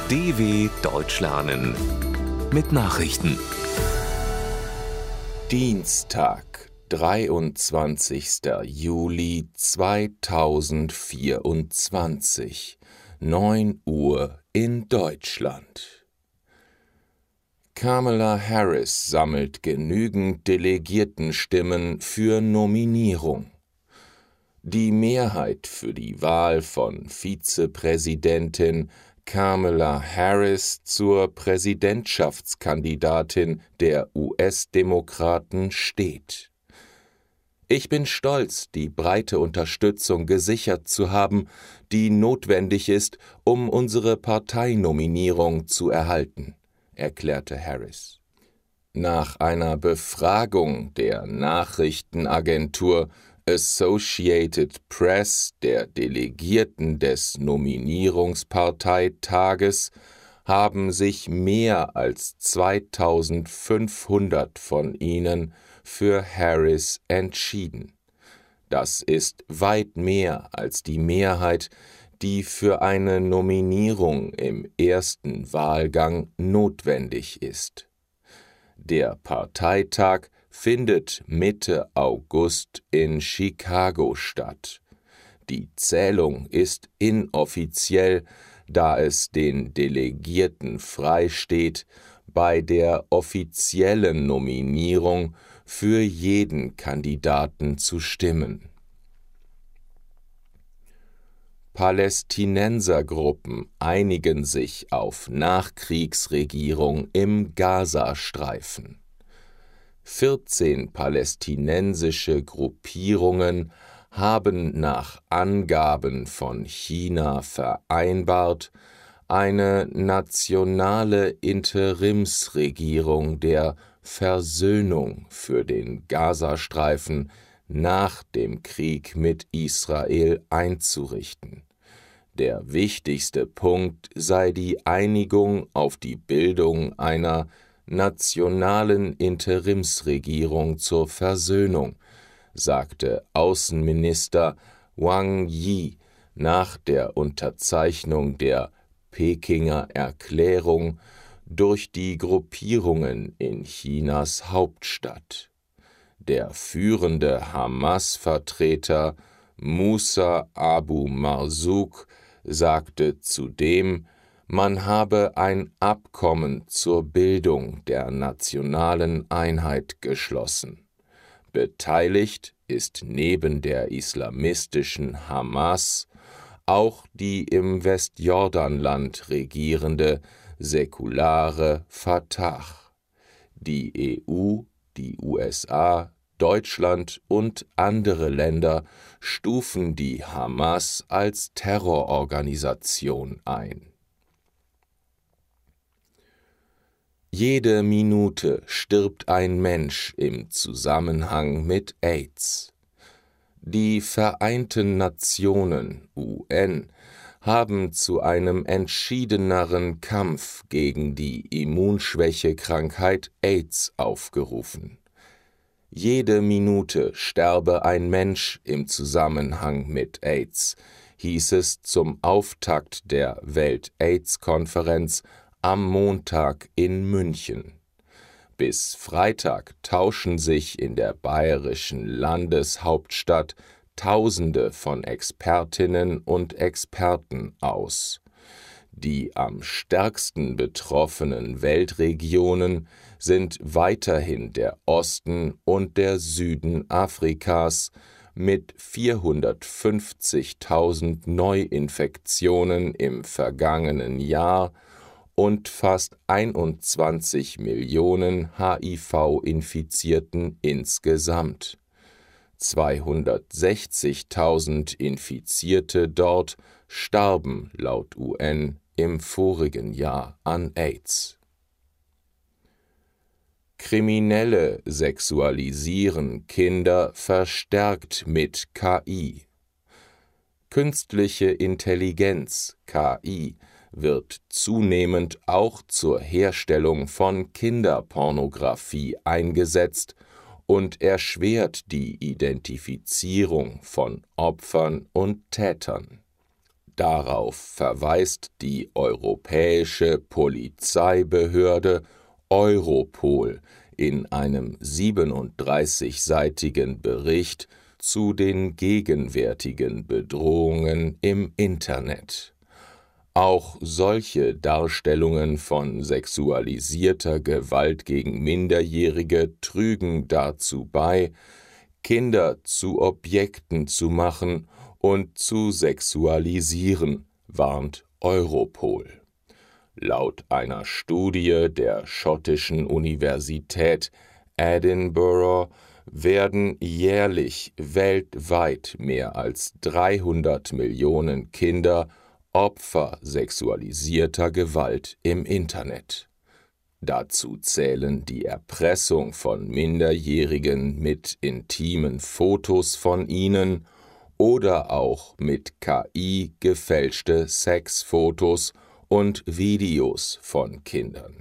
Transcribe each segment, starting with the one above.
DW Deutsch lernen mit Nachrichten. Dienstag, 23. Juli 2024, 9 Uhr in Deutschland. Kamala Harris sammelt genügend Delegiertenstimmen für Nominierung. Die Mehrheit für die Wahl von Vizepräsidentin Kamala Harris zur Präsidentschaftskandidatin der US-Demokraten steht. Ich bin stolz, die breite Unterstützung gesichert zu haben, die notwendig ist, um unsere Parteinominierung zu erhalten, erklärte Harris. Nach einer Befragung der Nachrichtenagentur Associated Press der Delegierten des Nominierungsparteitages haben sich mehr als 2500 von ihnen für Harris entschieden. Das ist weit mehr als die Mehrheit, die für eine Nominierung im ersten Wahlgang notwendig ist. Der Parteitag findet Mitte August in Chicago statt. Die Zählung ist inoffiziell, da es den Delegierten freisteht, bei der offiziellen Nominierung für jeden Kandidaten zu stimmen. Palästinensergruppen einigen sich auf Nachkriegsregierung im Gazastreifen. 14 palästinensische Gruppierungen haben nach Angaben von China vereinbart, eine nationale Interimsregierung der Versöhnung für den Gazastreifen nach dem Krieg mit Israel einzurichten. Der wichtigste Punkt sei die Einigung auf die Bildung einer nationalen Interimsregierung zur Versöhnung, sagte Außenminister Wang Yi nach der Unterzeichnung der Pekinger Erklärung durch die Gruppierungen in Chinas Hauptstadt. Der führende Hamas-Vertreter Musa Abu Marzouk sagte zudem, man habe ein Abkommen zur Bildung der nationalen Einheit geschlossen. Beteiligt ist neben der islamistischen Hamas auch die im Westjordanland regierende säkulare Fatah. Die EU, die USA, Deutschland und andere Länder stufen die Hamas als Terrororganisation ein. Jede Minute stirbt ein Mensch im Zusammenhang mit AIDS. Die Vereinten Nationen (UN) haben zu einem entschiedeneren Kampf gegen die Immunschwächekrankheit AIDS aufgerufen. Jede Minute sterbe ein Mensch im Zusammenhang mit AIDS, hieß es zum Auftakt der Welt-AIDS-Konferenz am Montag in München. Bis Freitag tauschen sich in der bayerischen Landeshauptstadt Tausende von Expertinnen und Experten aus. Die am stärksten betroffenen Weltregionen sind weiterhin der Osten und der Süden Afrikas mit 450.000 Neuinfektionen im vergangenen Jahr und fast 21 Millionen HIV-Infizierten insgesamt. 260.000 Infizierte dort starben laut UN im vorigen Jahr an AIDS. Kriminelle sexualisieren Kinder verstärkt mit KI. Künstliche Intelligenz, KI, wird zunehmend auch zur Herstellung von Kinderpornografie eingesetzt und erschwert die Identifizierung von Opfern und Tätern. Darauf verweist die europäische Polizeibehörde Europol in einem 37-seitigen Bericht zu den gegenwärtigen Bedrohungen im Internet. Auch solche Darstellungen von sexualisierter Gewalt gegen Minderjährige trügen dazu bei, Kinder zu Objekten zu machen und zu sexualisieren, warnt Europol. Laut einer Studie der schottischen Universität Edinburgh werden jährlich weltweit mehr als 300 Millionen Kinder Opfer sexualisierter Gewalt im Internet. Dazu zählen die Erpressung von Minderjährigen mit intimen Fotos von ihnen oder auch mit KI gefälschte Sexfotos und Videos von Kindern.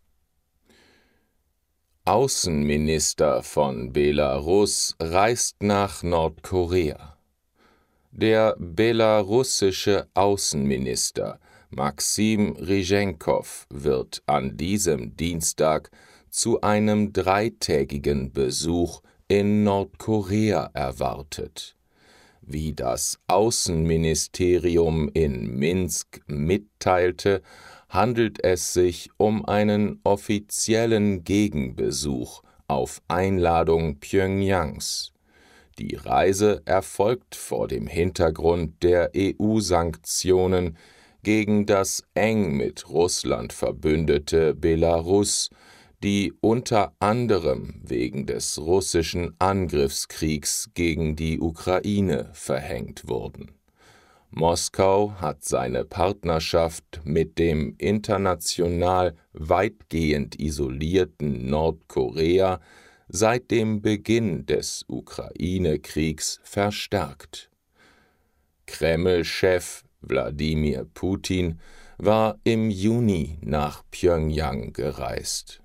Außenminister von Belarus reist nach Nordkorea. Der belarussische Außenminister Maxim Ryzhenkov wird an diesem Dienstag zu einem 3-tägigen Besuch in Nordkorea erwartet. Wie das Außenministerium in Minsk mitteilte, handelt es sich um einen offiziellen Gegenbesuch auf Einladung Pjöngjangs. Die Reise erfolgt vor dem Hintergrund der EU-Sanktionen gegen das eng mit Russland verbündete Belarus, die unter anderem wegen des russischen Angriffskriegs gegen die Ukraine verhängt wurden. Moskau hat seine Partnerschaft mit dem international weitgehend isolierten Nordkorea seit dem Beginn des Ukraine-Kriegs verstärkt. Kreml-Chef Wladimir Putin war im Juni nach Pjöngjang gereist.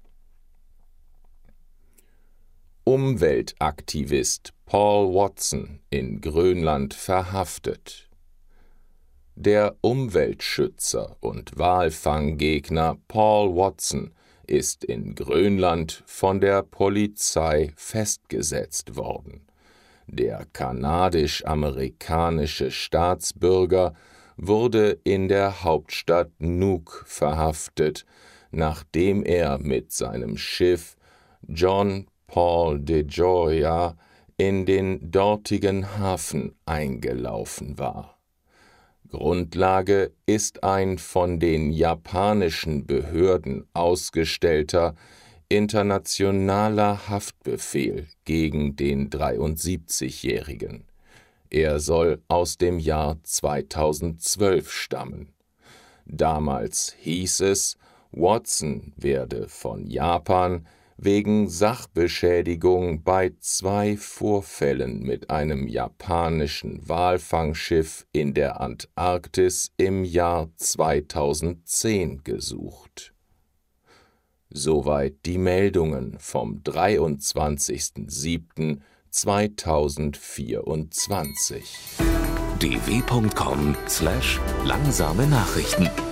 Umweltaktivist Paul Watson in Grönland verhaftet. Der Umweltschützer und Walfanggegner Paul Watson ist in Grönland von der Polizei festgesetzt worden. Der kanadisch-amerikanische Staatsbürger wurde in der Hauptstadt Nuuk verhaftet, nachdem er mit seinem Schiff John Paul de Joya in den dortigen Hafen eingelaufen war. Grundlage ist ein von den japanischen Behörden ausgestellter internationaler Haftbefehl gegen den 73-Jährigen. Er soll aus dem Jahr 2012 stammen. Damals hieß es, Watson werde von Japan wegen Sachbeschädigung bei 2 Vorfällen mit einem japanischen Walfangschiff in der Antarktis im Jahr 2010 gesucht. Soweit die Meldungen vom 23.07.2024. dw.com/langsame Nachrichten